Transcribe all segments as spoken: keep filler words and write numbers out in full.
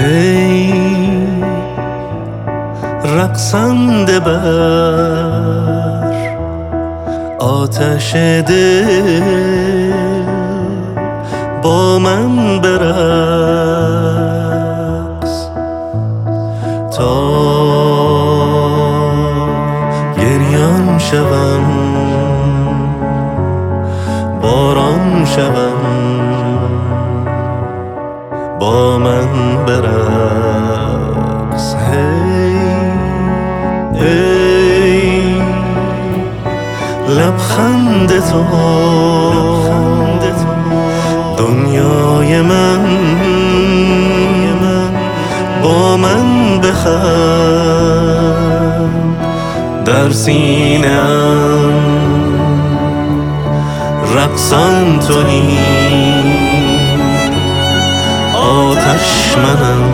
ای رقصنده بر آتش دل با من برقص تا گریان شوم باران شوم با من برقص. هی ای لبخند تو دنیای من با من بخند در سینه‌ام رقصان تویی آتش منم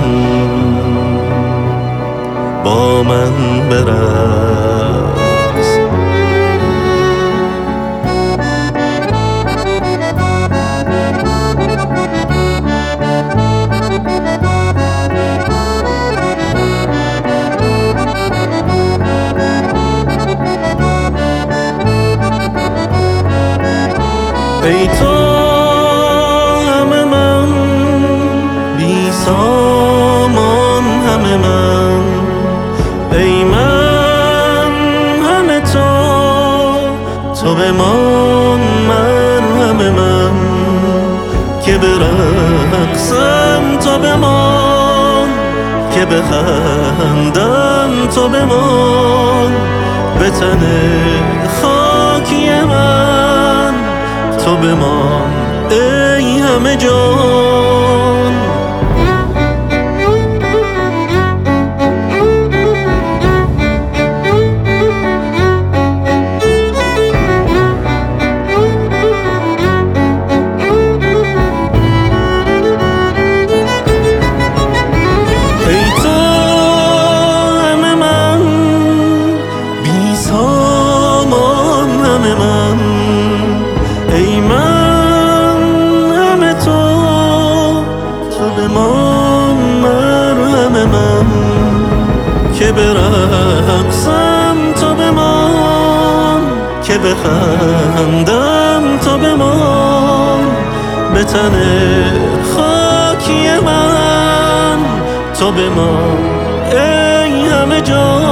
با من برقص. ای تو همه من بی سامان همه من، ای من همه تو تو بمان من همه من که برقصم تو بمان که بخندم تو بمان به تن خاکی من تو بمان ای همه جان. ای تو همه من بی سامان همه من، ای من همه تو تو بمان مرهم من که برقصم تو بمان که بخندم تو بمان به تن خاکی من تو بمان ای همه جان.